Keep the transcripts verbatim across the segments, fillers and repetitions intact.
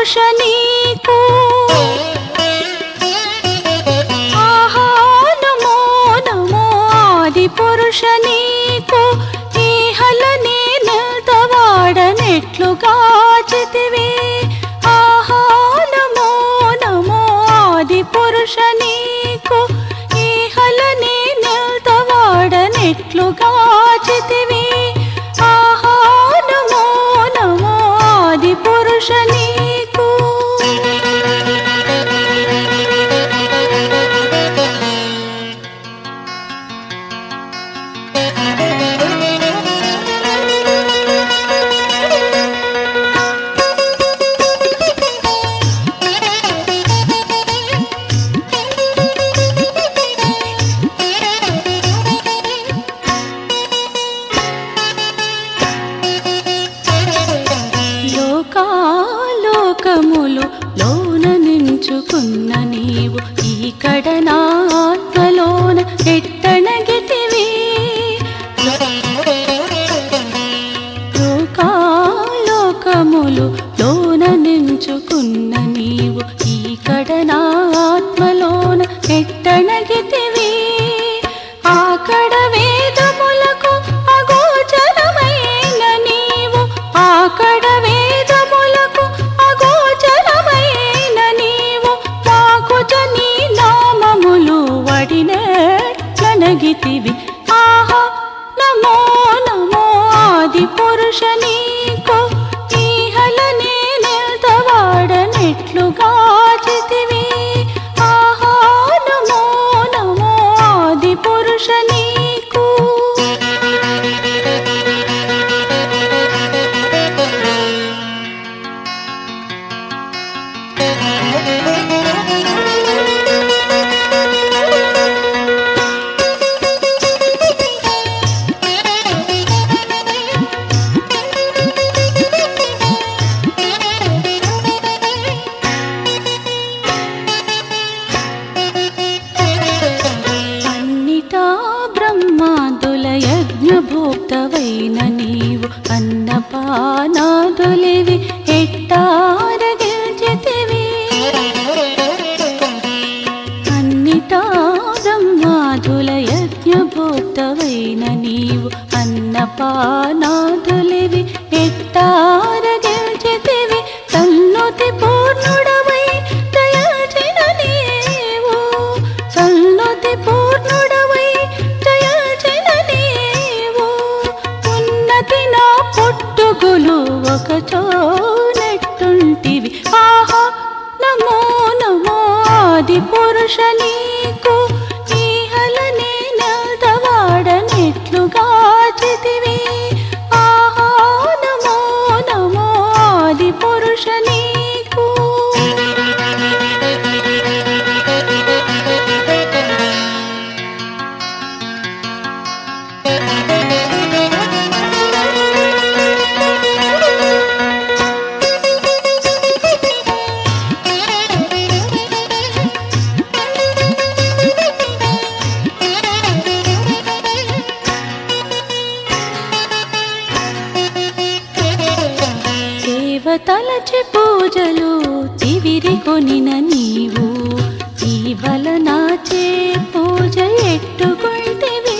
పురుష నీకు ఆహా నమో నమో ఆది పురుష నీకు ఈహలనే నిల్తవాడనెట్లుగా చితివి ఆహా నమో నమో ఆది పురుష నీకు ఈహలనే నిల్తవాడనెట్లుగా చితివి ఆహా నమో నమో ఆది పురుష నీకు లోకాలోకములు లోన నించుకున్న నీవు ఈ కడనా ఆత్మలోన ఎట్టనగితివి లోకాలోకములు లోన నించుకున్న నీవు ఈ కడనా ఆత్మలోన ఎట్టనగితివి ఆకడ వేదములకు అగోచరమైన నీవు ఆకడ వేదములకు అగోచరమైన నీవు మాకు జనీ నామములు వడినట్లనగితివి ఆహా నమో నమో ఆది పురుష నీకు ఈహలనే నిల్తవాడనెట్లుగా చితివి ఆహా నమో నమో ఆది పురుష నీకు అన్నిటా బ్రహ్మాదుల యజ్ఞభోక్తవైన నీవు అన్నపానాదులివి ఎట్టారగిల్చితివి అన్నిటా బ్రహ్మాదుల యజ్ఞభోక్తవైన నీవు అన్నపానాదులివి ఎట్టారగిల్చితివి సన్నుతి పూర్ణుడవై దయచిన నీవు సన్నుతి పూర్ణుడవై దయచిన నీవు ఉన్నతి నా పుట్టుగులు ఒకచోనెట్టుంటివి ఆహా నమో నమో ఆది పురుష నీకు ఈహలనే నిల్తవాడనెట్లుగా చితివి ఆహా నమో నమో ఆది పురుష నీకు దేవతలచి పూజలు తివిరి కొనిన నీవు ఈ వలనాచే పూజ ఎట్టుకుంటివి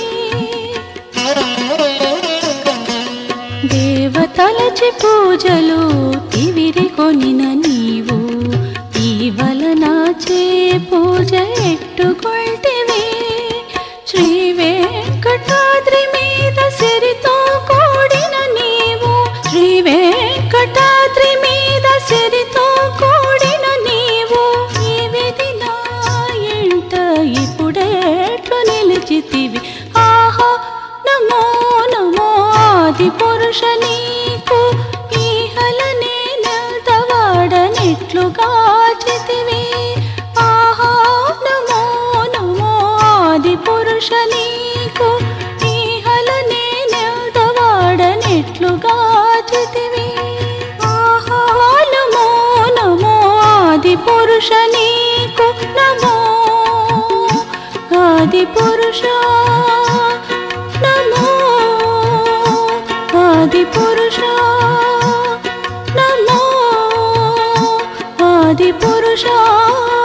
దేవతలచి పూజలు తివిరి కొనిన నీవు ఈ వలనాచే పూజ ఎట్టుకుంటివి శ్రీ వెంకటాద్రి మీద సిరితో కూడిన నీవు శ్రీ వెంకటాద్రి మీద సిరితో కూడిన నీవు ఈ విధి నా ఇంట ఇప్పుడెట్లు నిలిచితివి ఆహా నమో నమో ఆది పురుష నీకు ఈహలనే నిల్తవాడనెట్లుగా చితివి ఆహా నమో నమో ఆది పురుష నీకు ఈహలనే నిల్తవాడనెట్లుగా చితివి ఆహా నమో నమో ఆది పురుష నీకు నమో ఆది పురుష నమో ఆది పురుష నమో ఆది పురుషా